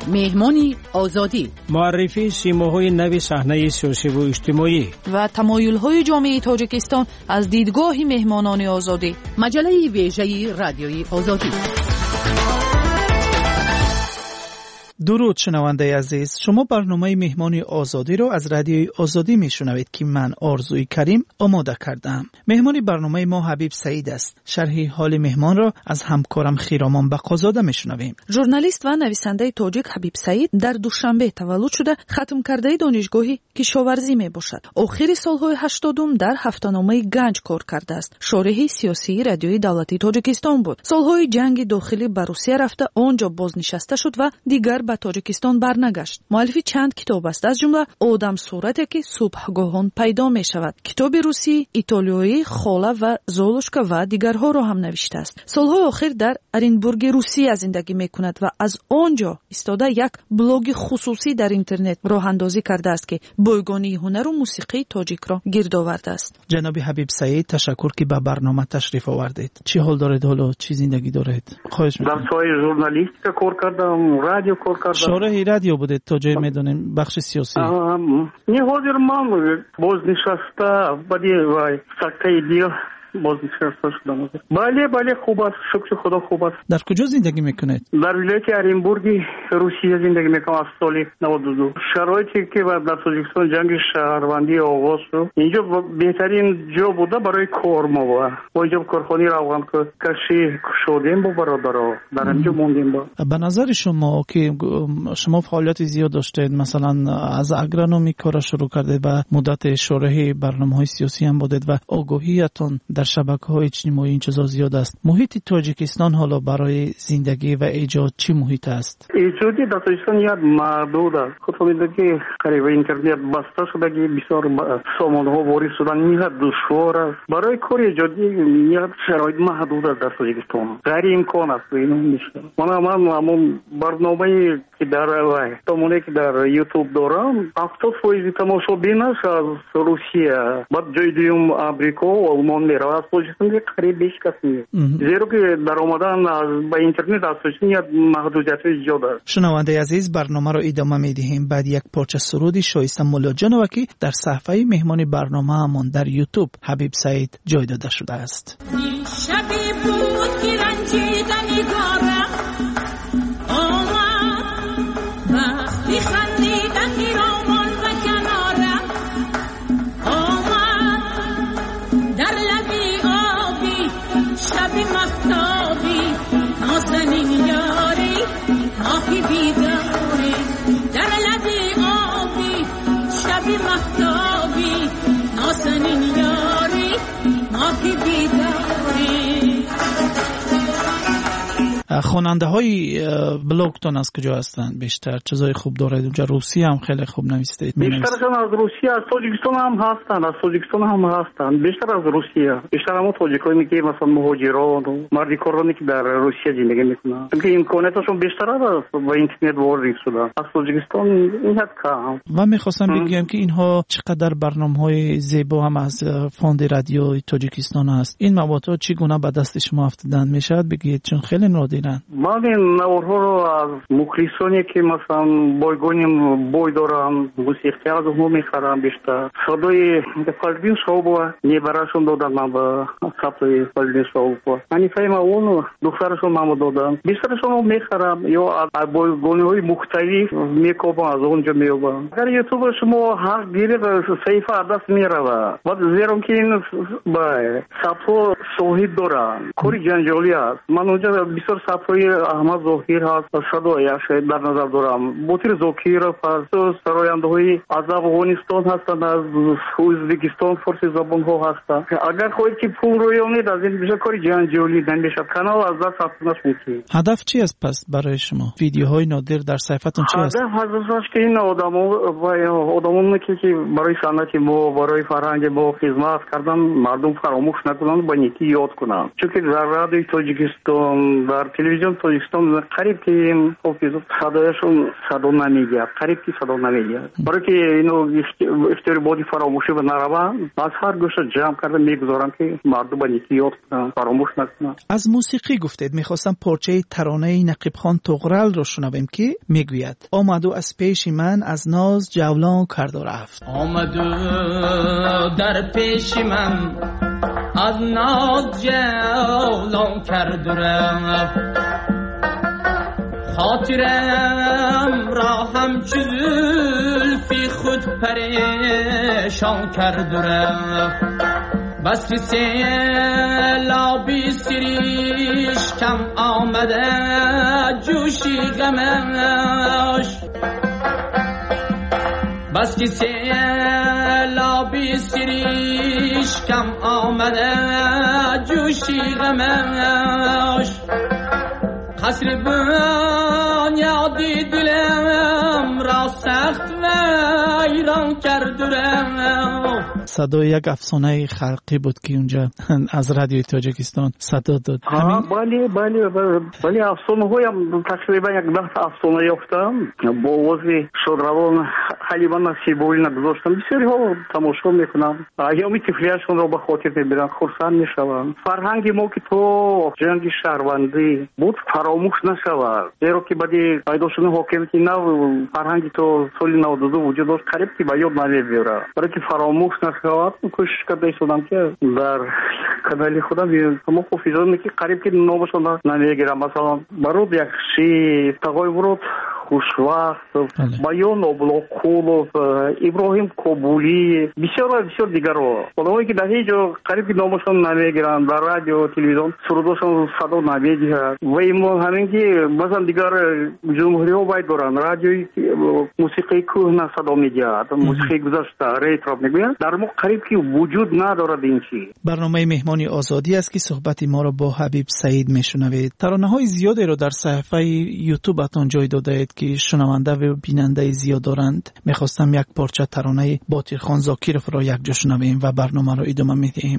مهمانی آزادی، معرفی سیماهای نوی صحنه سیاسی و اجتماعی و تمایل‌های جامعه تاجیکستان از دیدگاه مهمانان آزادی. مجله ویژه رادیوی آزادی. درود شنونده عزیز، شما برنامه مهمانی آزادی رو از رادیوی آزادی میشنوید که من آرزوی کریم آماده کردم. مهمانی برنامه ما حبیب سعید است. شرح حال مهمان را از همکارم خیرامان بقازاده میشنویم. ژورنالیست و نویسنده تاجیک حبیب سعید در دوشنبه تولد شده، ختم کرده دانشگاهی کشاورزی میباشد. آخر سالهای 80 در هفته‌نامه گنج کار کرده است. شارح سیاسی رادیوی دولتی تاجیکستان بود. سالهای جنگ داخلی به روسیه رفته، آنجا بازنشسته شد و دیگر به تاجیکستان برنگشت. مؤلف چند کتاب است، از جمله آدم صورتی که صبحگاهان پیدا می شود، کتاب روسی، ایتالیایی، خاله و زولوشکا و دیگرها را هم نوشته است. سالهای آخر در ارینبورگ روسیه زندگی می کند و از آنجا ایستاده یک بلاگ خصوصی در اینترنت راه اندازی کرده است که بایگانی هنر و موسیقی تاجیک را گرد آورده است. جناب حبیب سعید، تشکر که به برنامه تشریف آوردید. چی حال دارید؟ حالا چی زندگی دارید؟ خواهش می‌کنم. در سایه ژورنالیستیک کار کردم، رادیو کار کردم. شارح رادیو بودید تا جای میدونیم بخش سیاسی. не ходил маму بازنشسته بدی وای سکته دیو بازنشسته شدم. بله خوب است، شکر خدا خوب است. در کجا زندگی میکنید؟ در ولایت ارینبورگ روسیه زندگی میکنم از سال 92. شرایطی که در تاجیکستان جنگ شهروندی آغاز شد، اینجا بهترین جا بوده برای کار ما بود. اونجا کارخانه روان کشی شدیم با برادرها، در اینجا موندیم. به نظر شما که شما فعالیت زیاد داشتید، مثلا از اگرونومی کار شروع کردید و مدت شارح برنامه‌های سیاسی هم بودید و آگاهیتون در شبکه‌های اجتماعی این چیزا زیاد است. محیط تاجیکستان حالا برای زندگی و ایجاد چی محیط است؟ ایجادی در تاجیکستان یاد محدود است. خود می‌دونید که قریب اینترنت بسته شده که بسیار سامانه‌ها وارد شدن، میاد دشوار است. برای کار ایجادی میاد شرایط محدود است در تاجیکستان. غیر امکان است اینو میشه. من همون برنامه‌ای که در تمونه که در یوتیوب دارم 70% تماشابینش از روسیه، بعد جای دیگه آمریکا و آلمان میره. از تاجیکستان قریب بیش کس نیست. زیرا که در آمدن با اینترنت از تاجیکستان محدودیت‌های زیاد است. شنونده عزیز، برنامه رو ادامه میدهیم بعد یک پارچه سرودی شایسته مولا جانوکی در صفحه مهمانی برنامه همون در یوتیوب حبیب سعید جای داده شده است. شبی بود که رنجیدنی دارم آمد وقتی خندیدن پیرامان و کنارم آمد در لبی آبی شبی مفتابی نازنین یاری ماهی بیداری در لبی آبی شبی مفتابی نازنین یاری ماهی بیداری. خواننده های بلاگتون از کجا هستند بیشتر؟ چیزای خوب دارید اونجا؟ روسی هم خیلی خوب نویسید. بیشترشون از روسیه، از تاجیکستان هم هستند. بیشتر از روسیه. بیشتر هم تاجیکایی که مثلا مهاجران و مردی کارانی که در روسیه زندگی میکنن. چون امکاناتشون بیشتر است با اینترنت وارد شده. از تاجیکستان این حد کم. و میخواستم بگم که اینها چقدر برنامه‌های زیبا هم از فاند رادیو تاجیکستان هست. این مواد چگونه به دست شما افتادن میشد بگید؟ چون خیلی نادرن. من این نوارها رو از مخلصانی که مثلا بای دارن موسیقی از اونها میخرم. بیشتر صدای فالبین شاوبو نیبراشون دادن، من به صفحه فالبین شاوبو منیفایم اون دخترشون من دادن. بیشترشون رو میخرم یا از بایگانی مختلف میکوبم، از اونجا میوبم. اگر یوتیوب شما حق گیره صحیفه عدس میروه و زیرا که این صفحه شاهد دارن کاری جنجالی است. من اونجا بسیار صفحه احمد ظاهر هست، صدای شاید در نظر دارم. بوتیر زاکیرов هست، سراینده های از افغانستان هستند، از ازبکستان فارسی زبان ها هستند. اگر خواهید که پول رویانید از این بیشتر کاری جنجالی نمیشه. کانال از دست رفتنش ممکن. هدف چی است پس برای شما؟ ویدیوهای نادر در صفحتون چی است؟ هدف که این آدمون که برای صنعت ما، برای فرهنگ ما خدمت کردن، مردم فراموش نکنن، با نیکی یاد کنن. چون که در رادیوی تاجیکستان، در تلویزیون تویستان قریب که این حافظ صدایشون صدا نمیگه، قریب که صدا نمیگه. برای که اینو اختیار بودی فراموشی به نروا از هر گوشه جمع کرده میگذارم که مردم با یکی یاد فراموش نکنن. از موسیقی گفتید، میخواستم پارچه ترانه نقیب خان طغرل رو شنویم که میگوید آمد و از پیش من از ناز جولان کرد و رفت. آمد در پیش من از ناز جولان کرد و رفت، خاطرم را همچو زلفی خود پریشان کرد و رفت. بس که سیلابی سریش کم آمده جوشی غمش، بس که سیلابی سریش کم آمده جوشی غمش. قصر بنیادی دلم را سخت ویران کرد و رفت. صدای یک افسانه خلقی بود که اونجا از رادیوی تاجیکستان صدا داد. بله افسانه هایم تقریبا یک 10 افسانه یافتم با آواز شادروان حلیمه نصیبوی نگذاشتم. بسیاری ها تماشا میکنم، ایام طفلیشون را به خاطر میبرن، خرسند میشوم. فرهنگ ما که تو جنگ شهروندی بود فراموش نشود، زیرا که بعدی پیدا شدن حاکمیت نو فرهنگ تو سال 92 وجود داشت، قریب که به یاد نمیبره. برای که فراموش نشود کوشش کرده شدم که در کانال خودم تمام حافظانی که قریب که نامشون نمیگیرم، مثلا برود یخشی، تقای ورود خوشوقت، بیان ابلاقولов، ابراهیم کابولی، بسیار دیگر رو خدایی که در هیچ جا قریب که نامشون نمیگیرن، در رادیو تلویزیون سرودشون صدا نمیگیرن. و این همین که مثلا دیگر جمهوری ها باید دارن رادیوی موسیقی کهنه صدا میگیرد، موسیقی گذشته ریترو میگویند، در ما قریب که وجود ندارد این چی. برنامه مهمانی آزادی است که صحبت ما را با حبیب سعید میشنوید. ترانه‌های زیادی رو در صفحه یوتیوبتون جای داده اید که شنونده و بیننده زیاد دارند. میخواستم یک پارچه ترانه باطل خان زاکیروف را یک جا شنویم و برنامه را ادامه میدیم.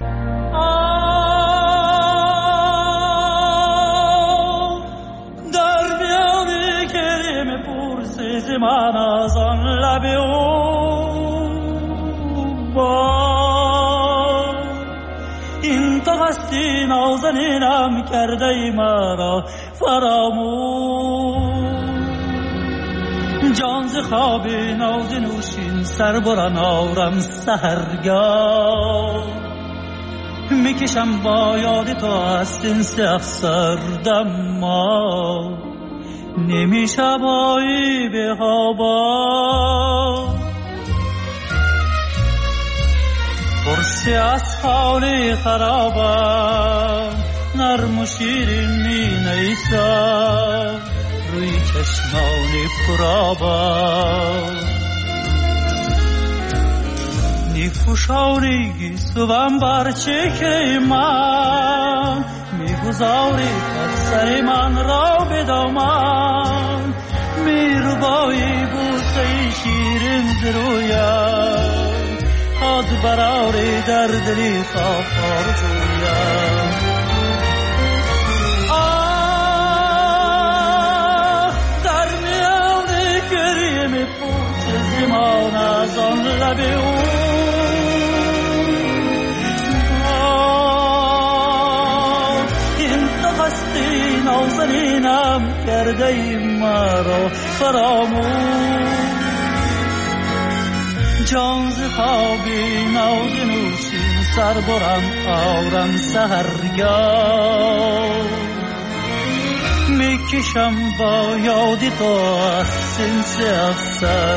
در میان کریم پرسیز من از آن لب او با این تو هستی نازنینم کرده ای مرا فراموش، جان ز خواب ناز نوشین سر بران آرم سحرگاه، میکشم با یاد تو از این سخسر دما، نمیشبایی به هوا پرسی از حالی خرابم، نرم و شیرین می نیسم روی چشمانی پرابم، نیفوشانی گیسوم بر چکه من، میگذاری سر من را به دامن، میروبایی بوسه شیرین زرویم، خود براری در دلی خواه آرزویم. در میان گریم پوچ زمان از آن لب او این تو هستی نازنینم کرده ای مرا فراموش، جان ز خوابی ناز نوشین سر برم آرم سحرگاه، میکشم با یادی تو از سنس افسر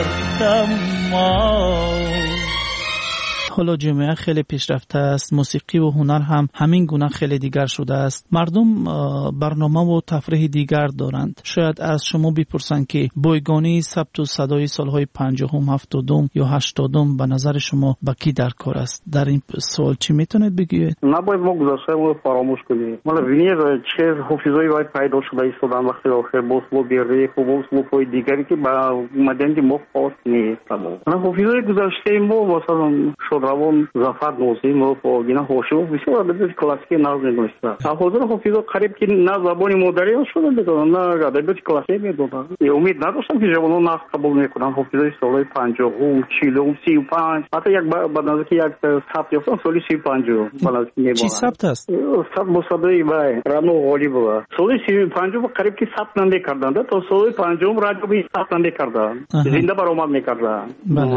دما. حالا جامعه خیلی پیشرفته است، موسیقی و هنر هم همین گونه خیلی دیگر شده است. مردم برنامه و تفریح دیگر دارند. شاید از شما بپرسند که بایگانی ثبت و صدای سالهای 50 70 یا 80 به نظر شما با کی در کار است؟ در این سوال چی میتونید بگید؟ نباید ما گذشته رو فراموش کنیم. مالا وینیر چه حافظه‌ای باید پیدا شده ایستادن وقتی آخر بوسلو بیریخ و بوسلو پای دیگری که با مدنی ما خاص نیست. حافظه‌ای گذشته ما مثلا شد равон Зафар Нозимов, Гина Хошимов бисёр адабиёти классикӣ назм мегӯштанд. Ҳозир ҳофизо қариб ки на забони модариён шуда медоданд, на адабиёти классикӣ медоданд. Умид надоштам ки ҷавонон нақд қабул мекунанд. ҳофизои солҳои 50, 40, 35, ҳатто як ба наздики як сабт ёфтам соли 35 ба наздики мебонанд. Чӣ сабт аст? Сабт бо садои вай Раъно Ғолибова. Соли 35 қариб ки сабт намекарданд, то соли 50 радиои сабт намекарданд. Зинда баромад мекарданд.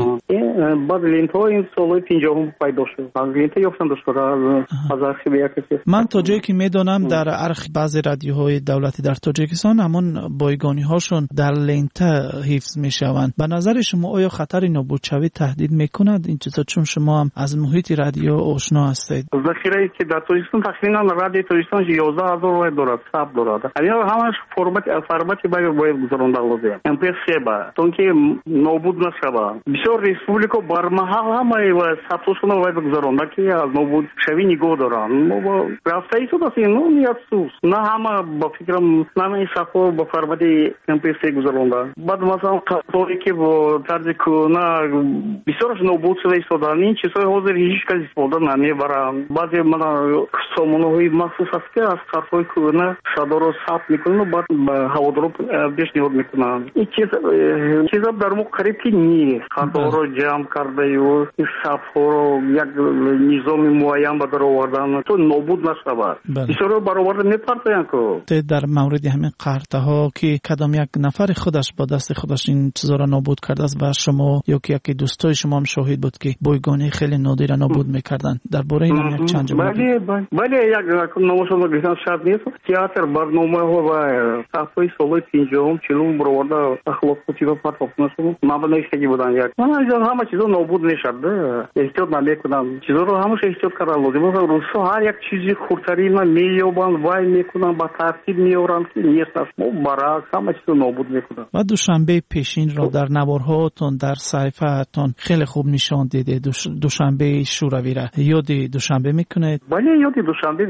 баъд лентҳо ин солҳои 50 пайдо шуд. Аз лента ёфтам дошта аз архиви як касе. ман то ҷое ки медонам дар архи баъзе радиоҳои давлатӣ дар тоҷикистон ҳамон бойгониҳошон дар лента ҳифз мешаванд. ба назари шумо оё хатари нобудшавӣ таҳдид мекунад ин чизо, чун шумо ҳам аз муҳити радио ошно ҳастед? захирае ки дар тоҷикистон тахминан радиои тоҷикистон 11000 вай дорад, сабт дорад. Ҳамин ҳамаш формати бояд гузаронда лозим. MP3 ба то ки нобуд нашавад. Бисёр республика бармаҳал ҳамаи сабтошона бояд гузаронда ки аз нобудшавӣ нигоҳ доранд. рафтаи суд аст ин не афсус. На ҳама ба фикрам намаи сабтҳо ба формати MP3 гузаронда. баъд масалан қасои ки бо тарзи кӯна бисёраш нобуд шуда истоданд. ин чизҳои ҳозир ҳеҷ кас истифода намебаранд. баъзе сомонаҳои махсус аст ки аз қарфҳои кӯна садоро сабт мекунанд ва баъд ба ҳаводору пешниҳод мекунанд. ин чиза дар мо қариб ки нест. хаторо ҷамъ кардаю сабтҳоро як низоми муайян ба дар овардан то нобуд нашавад. бисёро бароварда мепартоянд ку. дар мавриди ҳамин қартаҳо ки кадом як нафари худаш ба дасти худаш ин чизоро нобуд кардааст ва шумо ё ки яке дӯстои шумо ҳам шоҳид буд ки бойгони хеле нодира нобуд мекарданд. дар бораи ин як чанд ҷумла бале як номашона гӯштан шарт нест. театр барномаҳо ва сафҳои солҳои 50 40 бароварда ахлоқоти ва партофнашуд мабнайстаги буданд. як ҳама чизо нобуд мешавад. эҳтиёт намекунанд. чизоро ҳамаша эҳтиёт кардан лозим. рӯзҳо ҳар як чизи хурдтарина меёбанд, вай мекунанд, ба тартиб меоранд ки нест аст. баръакс ҳама чизо нобуд мекунанд. ва душанбеи пешинро дар наворҳоатон дар саҳифаатон хеле хуб нишон дидед. душанбеи шӯравиро ёди душанбе мекунед? бале ёди душанбе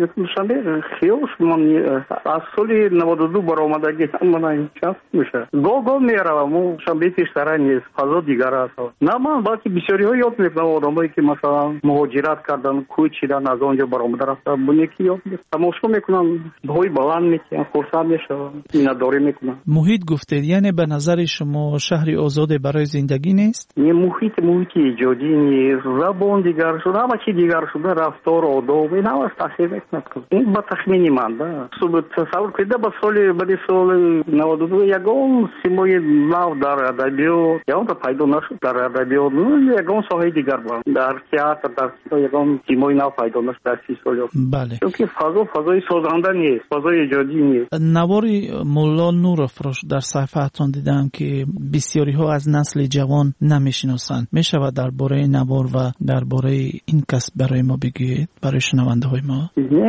хиёш ман аз соли 92 баромадаги ман час меша гоҳ меравам. душанбеи пештара нест, фазо дигар аст. на ман балки бисёриҳо ёд мекунам. одамое ки масалан муҳоҷират кардан, кӯй чидан, аз он ҷо баромада рафтан, буне ки ёд тамошо мекунам, ҳои баланд мекунам, хурсанд мешавам, минатдорӣ мекунам. муҳит гуфтед, яъне ба назари шумо шаҳри озоде барои зиндагӣ нест? не муҳити иҷодӣ нест, забон дигар шуда, ҳама чи дигар шуда, рафтор, одоб ин ҳамаш таъсир мекунад. ин ба тахмини ман да. тасаввур кунед ба баъди соли 92 ягон симои нав дар адабиёт ягон пайдо нашуд. дар адабиёт ягон соҳаи дигар бар. дар театр, дар ягон симои нав пайдо нашуд дар 30 сол. бале. чунки фазои созанда нест, фазои иҷодӣ нест. навори мулло Нуровро дар саҳифаатон дидам ки бисёриҳо аз насли ҷавон намешиносанд. мешавад дар бораи навор ва дар бораи ин касб барои мо бигӯед, барои шунавандаҳои мо?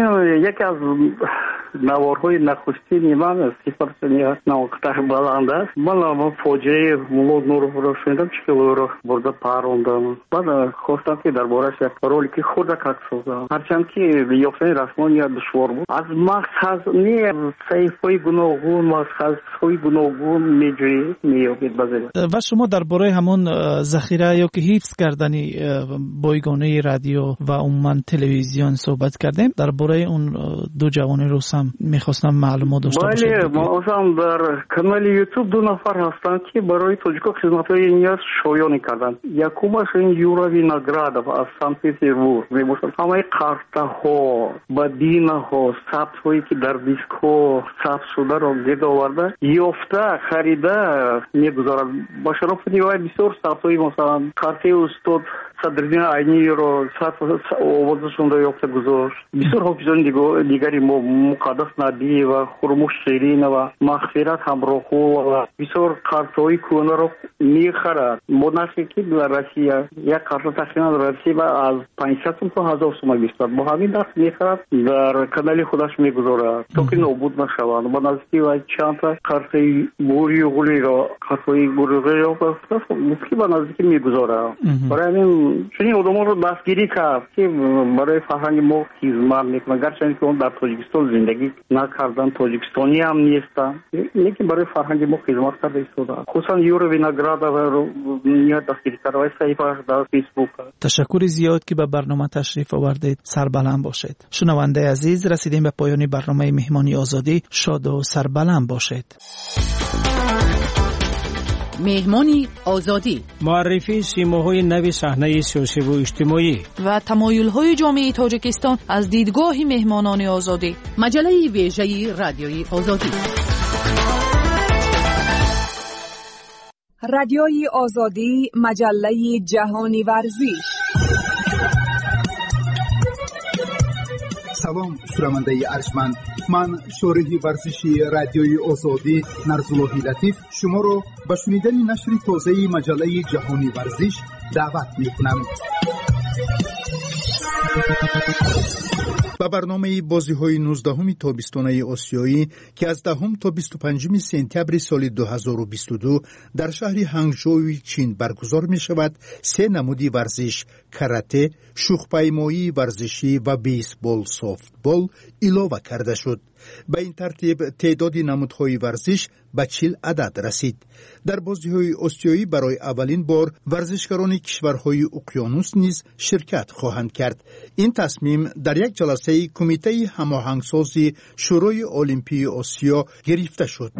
яке аз наворҳои нахустини ман сифати навоқтар баланд аст. ман фоҷиаи мулло Нуровро шунидам, чӣ ки ӯро бурда парондам. баъд хостам ки дар бораш як ролики хурдак акс созам. ҳарчанд ки ёфтани расмон як душвор буд. аз мақсад не саҳифаҳои гуногун, мақсадҳои гуногун меҷӯед, меёбед баъзеда. ва шумо дар бораи ҳамон захира ё ки ҳифз кардани бойгонаи радио ва умуман телевизион суҳбат кардем. дар бораи он ду ҷавони рус ҳам мехостам маълумот дошта бошед. бале, масалан дар канали YouTube 2 нафар ҳастанд ки барои тоҷико хизматҳои ният шоёнӣ карданд. якумаш ин Юра Виноградов аз Санкт-Петербург мебошад. ҳамаи қартаҳо, бадинаҳо, сабтҳое ки дар дискҳо сабт шударо гирд оварда ёфта, харида мегузорад. ба шарофати вай бисёр сабтҳои масалан қартаи устод Садриддин Айниро овозашонро ёфта гузошт. бисёр ҳофизони дигари мо Муқаддас Набиева, Хурмуш Ширинова, Мағфират Ҳамроҳулова бисёр қартаҳои кӯнаро мехарад. бо нархе ки дар Россия як қарта тахминан Россия аз 500 сум то 1000 сум мешавад. бо ҳамин нарх мехарад, дар канали худаш мегузорад то ки нобуд нашавад. ба наздики вай чандта қартаи Гурӯғиро ба наздики мегузорад. барои ҳамин چنین آدما رو دستگیری کرد که برای فرهنگ ما خدمت میکنن، گرچه که اون در تاجیکستان زندگی نکردن، تاجیکستانی هم نیستن، لیکن برای فرهنگ ما خدمت کرده ایستادن. خصوصا یورو وینگراد رو نیت دستگیری کرده و صحیفه‌اش در فیسبوک. تشکر زیاد که به برنامه تشریف آوردید. سربلند باشید. شنونده عزیز، رسیدیم به پایان برنامه مهمانی آزادی. شاد و سربلند باشید. مهمانی آزادی، معرفی سیماهای نو صحنه سیاسی و اجتماعی و تمایل‌های جامعه تاجیکستان از دیدگاه مهمانان آزادی. مجله ویژه رادیویی آزادی. رادیوی آزادی، مجله جهانی ورزش. سلام شنونده ارجمند، من شارح ورزشی رادیوی آزادی نرزالله لطیف شما رو به شنیدن نشر تازه مجله جهانی ورزش دعوت می‌کنم. با برنامه بازی‌های 19 تابستانه آسیایی که از 10 تا 25 سپتامبر سال 2022 در شهر هنگژو چین برگزار می‌شود، 3 نمودی ورزش کاراته، شوخ‌پیمایی ورزشی و بیسبال سافتبال علاوه کرده شد. به این ترتیب تعداد نمودهای ورزش به 40 عدد رسید. در بازی‌های آسیایی برای اولین بار ورزشکاران کشورهای اقیانوس نیز شرکت خواهند کرد. این تصمیم در یک جلسه کمیته هماهنگسازی شورای المپی آسیا گرفته شد.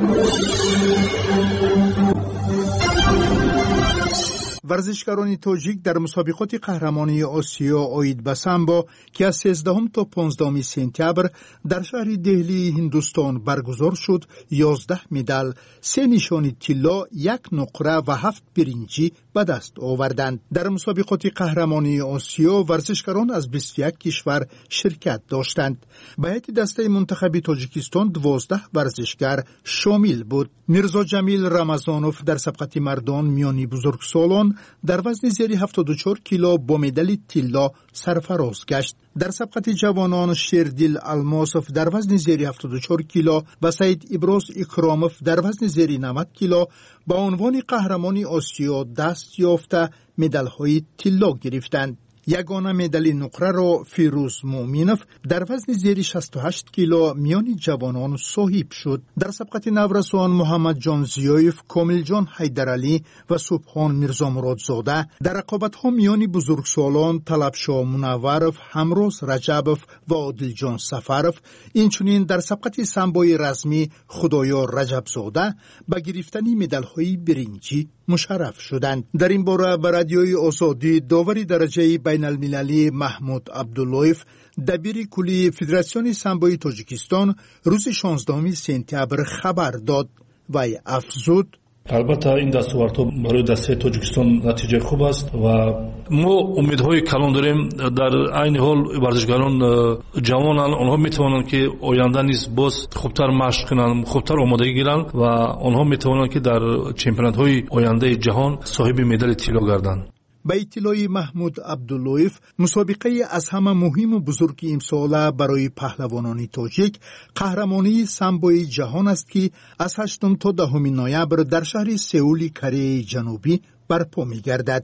ورزشکاران تاجیک در مسابقات قهرمانی آسیا عاید به سامبو که از 13 تا 15 سپتامبر در شهر دهلی هندوستان برگزار شد 11 مدال، 3 نشانی طلا، 1 نقره و 7 برنجی به دست آوردند. در مسابقات قهرمانی آسیا ورزشکاران از 21 کشور شرکت داشتند. به هیئت دسته منتخب تاجیکستان 12 ورزشکار شامل بود. میرزا جمیل رمضانوف در سبقت مردان میانی بزرگسالان در وزن زیر 74 کیلو با مدال طلا سرفراز گشت. در سبقت جوانان شیردل الماسوف در وزن زیر 74 کیلو و سید ابراز اکراموف در وزن زیر 90 کیلو با عنوان قهرمانی آسیا دست یافته مدال‌های طلا گرفتند. یگانه مدال نقره را فیروز مومینوف در وزن زیر 68 کیلو میان جوانان صاحب شد. در سبقت نورسان محمد جان زیایف، کامل جان حیدرعلی و سبحان میرزا مرادزاده در رقابت‌ها میان بزرگسالان طلبشاه منورف، همروز رجبوف و عادل جان سفرف، اینچنین در سبقت سامبوی رزمی خدایار رجبزاده به گرفتن مدال‌های برنجی مشرف شدند. در این باره به رادیوی آزادی داور درجه بین المللی محمود عبداللهیف، دبیر کلی فدراسیون سامبوی تاجیکستان، روز 16 سپتامبر خبر داد و افزود: البته این دستاوردها برای دسته تاجیکستان نتیجه خوب است و ما امیدهای کلان داریم. در عین حال ورزشکاران جوانان آنها میتوانند که آینده نیز باز خوبتر مشق کنند، خوبتر آمادگی گیرند و آنها میتوانند که در چمپیونات‌های آینده جهان صاحب مدال طلا گردند. به اطلاع محمود عبداللهیف، مسابقه از همه مهم و بزرگ امسال برای پهلوانان تاجیک قهرمانی سامبوی جهان است که از 8 تا 10 نوامبر در شهر سئول کره جنوبی برپا می‌گردد.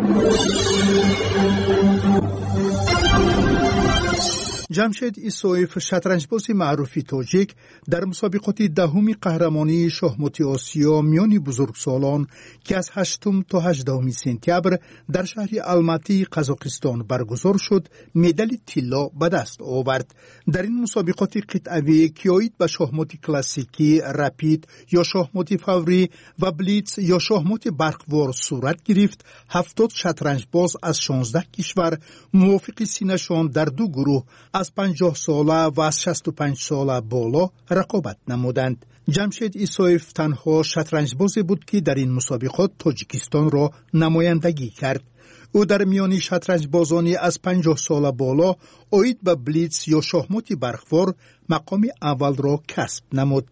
جمشید ایسویف، شطرنجباز معروف تاجیک، در مسابقات 10 قهرمانی شاهمات آسیا میان بزرگسالان که از 8 تا 18 سپتامبر در شهر الماتی قزاقستان برگزار شد، مدال طلا به دست آورد. در این مسابقات قطعه‌ای که عاید به شاهمات کلاسیکی، رپید یا شاهمات فوری و بلیتز یا شاهمات برقوار صورت گرفت، 70 شطرنجباز از 16 کشور موافق سینه‌شان در 2 گروه از 50 ساله و از 65 ساله بالا رقابت نمودند. جمشید ایسویف تنها شطرنجبازی بود که در این مسابقات تاجیکستان را نمایندگی کرد. او در میان شطرنجبازانی از 50 ساله بالا عاید به بلیتز یا شاهمات برقوار مقام اول را کسب نمود.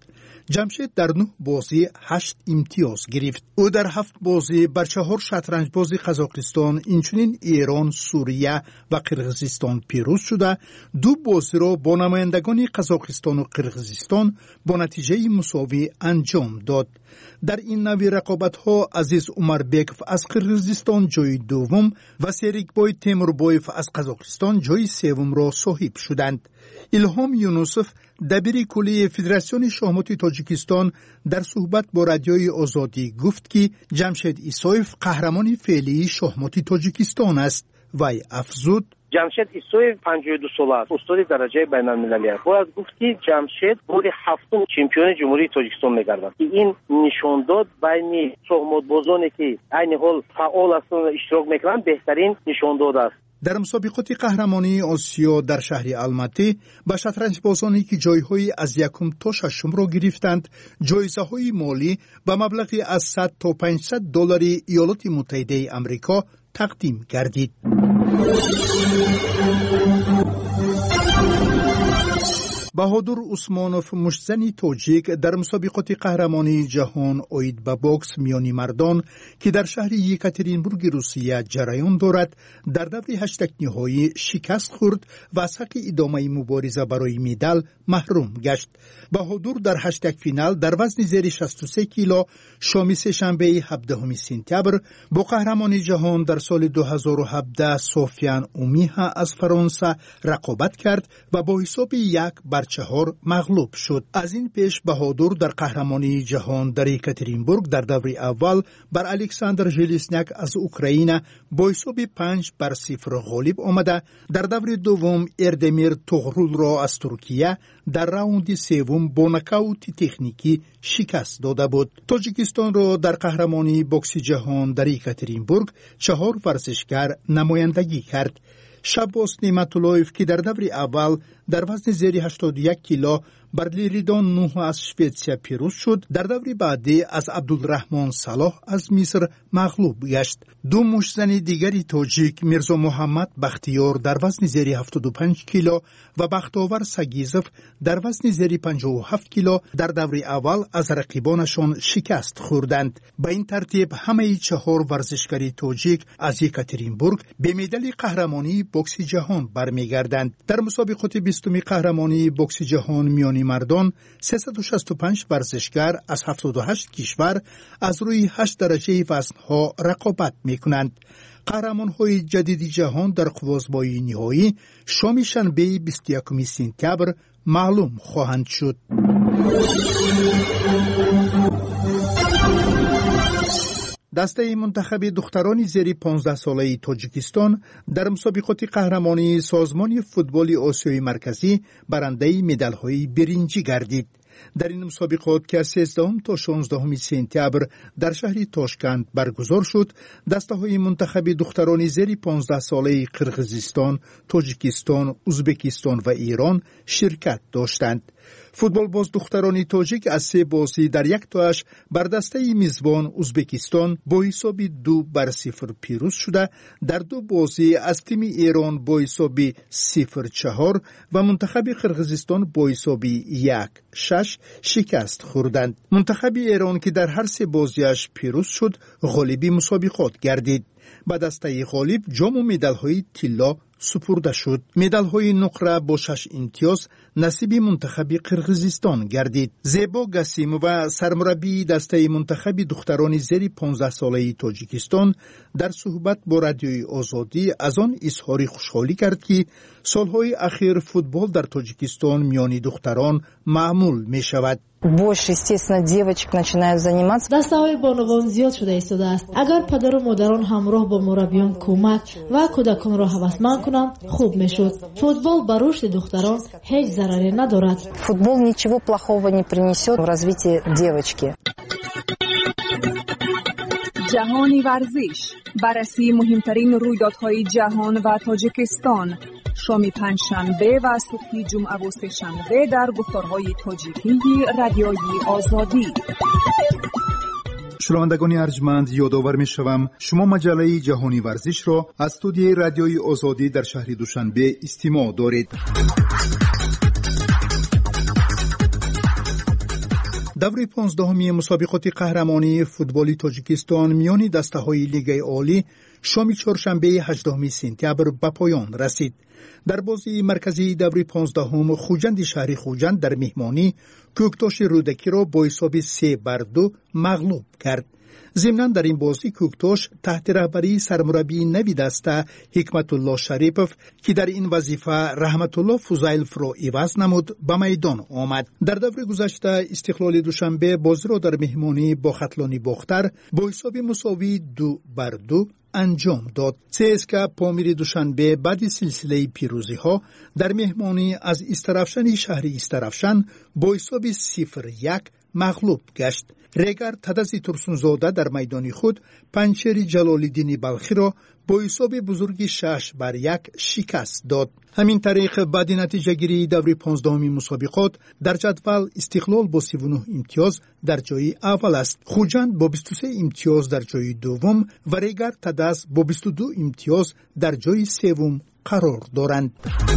جمشید در 9 بازی 8 امتیاز گرفت. او در 7 بازی بر 4 شطرنجباز قزاقستان، اینچنین ایران، سوریه و قرقیزستان پیروز شده. 2 بازی را با نمایندگان قزاقستان و قرقیزستان با نتیجه مساوی انجام داد. در این نوع رقابت‌ها عزیز عمربکov از قرقیزستان جای دوم و سریکبای تیموربایف از قزاقستان جای سوم را صاحب شدند. الهام یونوسف دبیر کلی فدراسیون شахمات تاجیکستان در صحبت با رادیوی آزادی گفت که جمشید ایسایف قهرمان فعلی شахمات تاجیکستان است. وی افزود: جمشید ایسایف 52 ساله است، استاد درجه بین‌المللی است. باید گفت که جمشید بار هفتم چمپیون جمهوری تاجیکستان می‌گردد. این نشان داد بین شахماتبازانی که عین حال فعال هستند و اشتراک می‌کنند بهترین نشان داد است. در مسابقات قهرمانی آسیا در شهر الماتی به شطرنجبازانی که جایهای از 1 تا 6 را گرفتند، جایزه‌های مالی به مبلغی از 100 تا 500 دلار ایالات متحده آمریکا تقدیم گردید. بهادر عثمانوف مشتزنی تاجیک در مسابقات قهرمانی جهان اوید به بوکس میانی مردان که در شهر یکاترینبورگ روسیه جریان دارد، در دور 8 نهایی شکست خورد و از حق ادامه مبارزه برای مدال محروم گشت. بهادر در 8 فینال در وزن زیر 63 کیلو شام سه‌شنبه 17 سپتامبر با قهرمان جهان در سال 2017 سوفیان اومیها از فرانسه رقابت کرد و با حساب 1-4 مغلوب شد. از این پیش بهادر در قهرمانی جهان در یکاترینبورگ در دور اول بر الکساندر ژلزنیاک از اوکراین با حساب 5-0 غالب آمده. در دور دوم اردمیر توغرول را از ترکیه در راوند سوم با نکاوت تکنیکی شکست داده بود. تاجیکستان را در قهرمانی بوکس جهان در یکاترینبورگ 4 ورزشکار نمایندگی کرد. شباس نعمت‌اللهیف که در دور اول در وزن زیر 81 کیلو بر لیریدان نوح از شویتسیا پیروز شد، در دور بعدی از عبدالرحمن صلاح از مصر مغلوب گشت. 2 مشتزن دیگری تاجیک میرزا محمد بختیار در وزن زیر 75 کیلو و بختاور سگیزف در وزن زیر 57 کیلو در دور اول از رقیبانشان شکست خوردند. به این ترتیب همه 4 ورزشکاری تاجیک از یکاترینبورگ به مدال قهرمانی بوکس جهان برمیگردند. در مسابقات 20 قهرمانی بوکس جهان میانی مردان 365 ورزشکار از 78 کشور از روی 8 درجه وزن‌ها رقابت می‌کنند. قهرمان‌های جدید جهان در قوزبای نهایی شام شنبه 21 سپتامبر معلوم خواهند شد. دسته منتخب دختران زیر 15 ساله تاجیکستان در مسابقات قهرمانی سازمان فوتبال آسیای مرکزی برنده مدال‌های برنجی گردید. در این مسابقات که از 13 تا 16 سپتامبر در شهر تاشکند برگزار شد، دسته‌های منتخب دختران زیر 15 ساله قرقیزستان، تاجیکستان، ازبکستان و ایران شرکت داشتند. فوتبال باز دختران تاجیک از 3 بازی در 1 تاش بر دسته میزبان ازبکستان با حساب 2-0 پیروز شده، در 2 بازی از تیم ایران با حساب 0-4 و منتخب قرقیزستان با حساب 1-6 شکست خوردند. منتخب ایران که در هر 3 بازیش پیروز شد، غالب مسابقات گردید. به دسته غالب جام و مدال‌های طلا سپرده شد. مدال‌های نقره با 6 امتیاز نصیب منتخب قرقیزستان گردید. زیبا گسیمووا سرمربی دسته منتخب دختران زیر 15 ساله تاجیکستان در صحبت با رادیوی آزادی از آن اظهار خوشحالی کرد که سالهای اخیر فوتبال در تاجیکستان میان دختران معمول می شود. больше, естественно, девочек начинают заниматься. دسته‌های بانوان زیاد شده ایستاده است. اگر پدر و مادران همراه با مربیان کمک و کودکان را هوسمند کنند خوب میشد. فوتبال بر رشد دختران هیچ ضرری ندارد. Футбол ничего плохого не принесет в развитии девочки. جهانی ورزش، بررسی مهمترین رویدادهای جهان و تاجیکستان، شام پنجشنبه و صبح جمعه و سه‌شنبه در گفتارهای تاجیکی رادیوی آزادی. شنوندگان ارجمند، یادآور می‌شوم شما مجله جهانی ورزش را از استودیوی رادیوی آزادی در شهر دوشنبه استماع دارید. دور 15 مسابقات قهرمانی فوتبال تاجیکستان میان دسته‌های لیگ عالی شام چهارشنبه 18 سپتامبر به پایان رسید. در بازی مرکزی دور 15 خوجند شهر خوجند در مهمانی کوکتاش رودکی را با حساب 3-2 مغلوب کرد. ضمناً در این بازی کوکتاش تحت رهبری سرمربی نوی دسته حکمت الله شریپوف که در این وظیفه رحمت الله فوزایلف را عوض نمود به میدان آمد. در دور گذشته استقلال دوشنبه بازی را در مهمانی با ختلانی باختر با حساب مساوی 2-2 انجام داد. CSKA پامیر دوشنبه بعد سلسله پیروزی ها در مهمانی از استرافشن شهر استرافشن با حساب 0-1 مغلوب گشت. ریگر تدسی ترسونزاده در میدان خود پنچر جلالالدین بلخی را با حساب بزرگ 6-1 شکست داد. همین طریق بعد نتیجه گیری دور 15 مسابقات در جدول استقلال با 39 امتیاز در جای اول است. خوجند با 23 امتیاز در جای دوم و ریگر تدس با 22 امتیاز در جای سوم قرار دارند.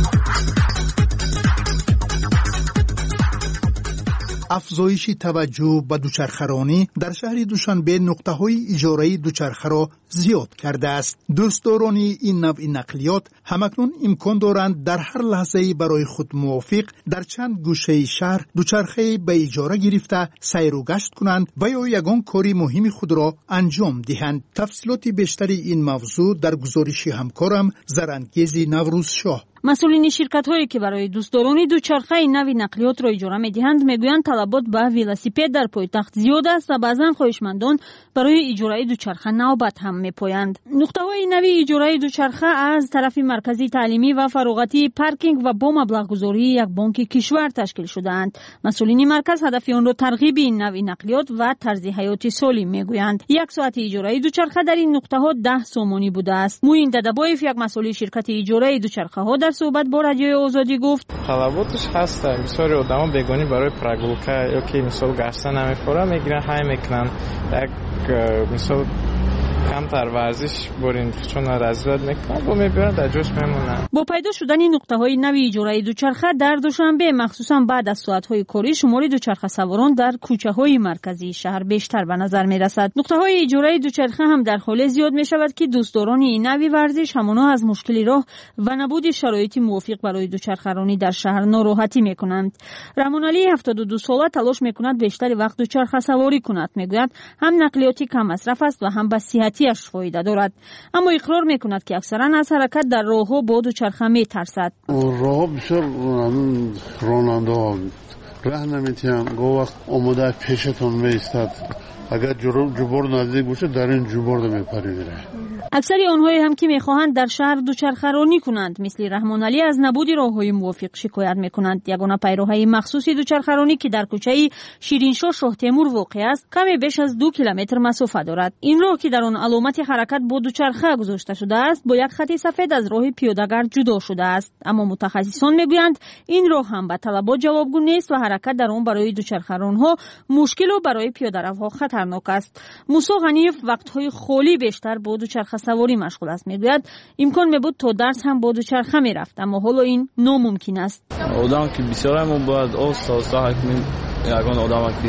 افزایش توجه به دوچرخه‌رانی در شهر دوشنبه نقطه‌های اجاره دوچرخه را زیاد کرده است. دوستداران این نوع نقلیات همکنون امکان دارند در هر لحظه برای خود موافق در چند گوشه شهر دوچرخه به اجاره گرفته سیر و گشت کنند و یا یگان کاری مهم خود را انجام دهند. تفصیلات بیشتری این موضوع در گزارش همکارم زرانگیز نوروز شاه. مسئولین شرکت‌هایی که برای دوستداران دوچرخه این نوع نقلیات را اجاره می‌دهند میگویند طلبات به ولاسیپد در پایتخت زیاد است و بعضاً خواهشمندان برای اجاره دوچرخه نوبت هم می‌پویند. نقطه‌های نوع اجاره دوچرخه از طرف مرکزی تعلیمی و فراغتی پارکینگ و با مبلغ‌گذاری یک بانک کشور تشکیل شده‌اند. مسئولین مرکز هدف آن را ترغیب این نوع نقلیات و طرز حیات سالم میگویند. یک ساعت اجاره دوچرخه در این نقطه‌ها 10 سومانی بوده است. موین ددبایف یک مسئول شرکت اجاره دوچرخه‌ها در صحبت با رادیوی آزادی گفت طلباتش هست. بسیاری آدما بگونی برای پراگولکا یا که مثلا گشتن نمی‌فوره میگیرن های میکنن یک مثلا کمتر ورزش برین چون رضایت میکنن و میبرن در جوش میمونن. با پیدا شدن نقطه‌های نوی اجاره دوچرخه در دوشنبه مخصوصا بعد از ساعت‌های کاری شمار دوچرخه سواران در کوچه‌های مرکزی شهر بیشتر به نظر میرسد. نقطه‌های اجاره دوچرخه هم در حال زیاد میشود که دوستداران این نوی ورزش همانا از مشکل راه و نبود شرایط موافق برای دوچرخه‌رانی در شهر ناراحتی میکنند. رحمان علی 72 ساله تلاش میکند بیشتر وقت دوچرخه سواری کند. میگوید هم نقلیاتی کم مصرف است و هم به صحتیش فایده دارد، اما اقرار میکند که اکثرا از حرکت در راه‌ها با دوچرخه میترسد. راه بسیار راننده راه نمیتونن گو وقت آماده پیشتون میستد اگر جبور نزدیک باشه در این جبور میپریده. اکثری آنهایی هم که میخواهند در شهر دوچرخه رانی کنند مثل رحمان علی از نبود راههای موافق شکایت میکنند. یگانه پیراهی مخصوص دوچرخه رانی که در کوچه شیرینشاه شاه تیمور واقع است کمی بیش از 2 کیلومتر مسافت دارد. این راه که در آن علامت حرکت با دوچرخه گذاشته شده است با یک خط سفید از راه پیاده‌گر جدا شده است، اما متخصصان میگویند این راه هم به طلبات جوابگو نیست و حرکت در آن برای دوچرخه رانها مشکل و برای پیاده‌روها خطرناک است. موسی غنیف وقت‌های خالی بیشتر با دوچرخه سواری مشغول است. میگوید امکان میبود تا درس هم با دوچرخه میرفت، اما حالا این ناممکن است. آدم که بسیار هم باید آستا حکمی یگان آدم که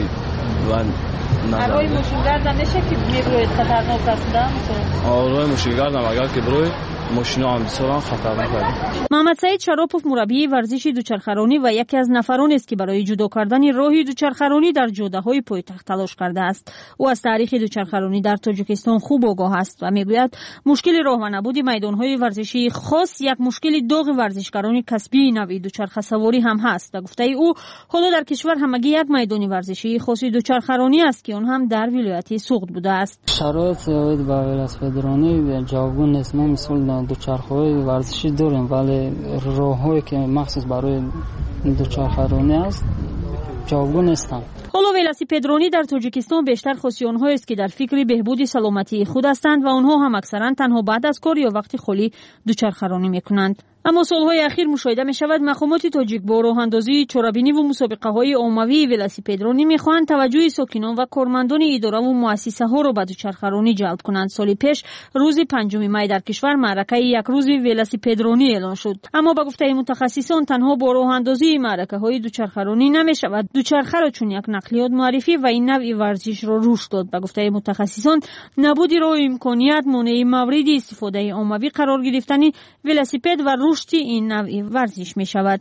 من روی ماشینگرد نمیشه که میگوید خطرناک است. روی ماشینگرد هم اگر که بروی ماشینا هم بسیار خطرناک است. محمد سعید شراپوف مربی ورزش دوچرخه‌رانی و یکی از نفرانی است که برای جدا کردن راه دوچرخه‌رانی در جاده‌های پایتخت تلاش کرده است. او از تاریخ دوچرخه‌رانی در تاجیکستان خوب آگاه است و میگوید مشکل راه و نبود میدان‌های ورزشی خاص یک مشکل داغ ورزشکاران کسبی نوع دوچرخه سواری هم هست. و گفته او حالا در کشور همگی یک میدان ورزشی خاص دوچرخه‌رانی است که اون هم در ولایت سوخت بوده است. شرایط زیاد با ولاسپدرانی جوابگو نیست. ما مثلا دوچرخه‌های ورزشی داریم ولی راه‌هایی که مخصوص برای دوچرخه‌رانی است جوابگو نیستند. حالا ولاسیپدرانی در تاجیکستان بیشتر خاصی آنهایی است که در فکر بهبود سلامتی خود هستند و آنها هم اکثرا تنها بعد از کار یا وقت خالی دوچرخه‌رانی میکنند. اما سالهای اخیر مشاهده می شود مقامات تاجیک با راه اندازی چرابینی و مسابقه های عمومی ولاسیپدرانی می خواهند توجه ساکنان و کارمندان اداره و مؤسسه ها را به دوچرخه‌رانی جلب کنند. سال پیش روز 5 می در کشور معرکه یک روز ولاسیپدرانی اعلان شد، اما به گفته متخصصان تنها با راه اندازی معرکه های دوچرخه‌رانی نمی شود دوچرخه را چون یک نقلیات معرفی و این نوع ورزش را رشد داد. به گفته متخصصان نبود راه امکانیت مانع مورد استفاده عمومی قرار گرفتن ولاسیپد و رشد این نوع ورزش می شود.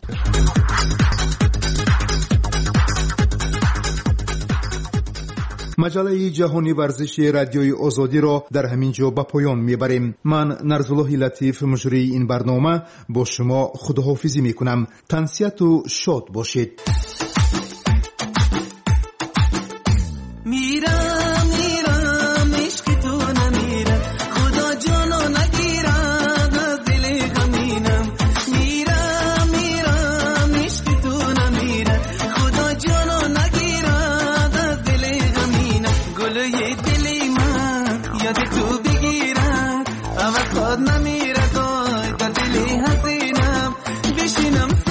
مجله جهانی ورزش رادیوی آزادی را در همین جا به پایان میبریم. من نرزالله لطیف مجری این برنامه با شما خداحافظی میکنم. تنسیت و شاد باشید. نمیره دای تا دلی حسینم بشینم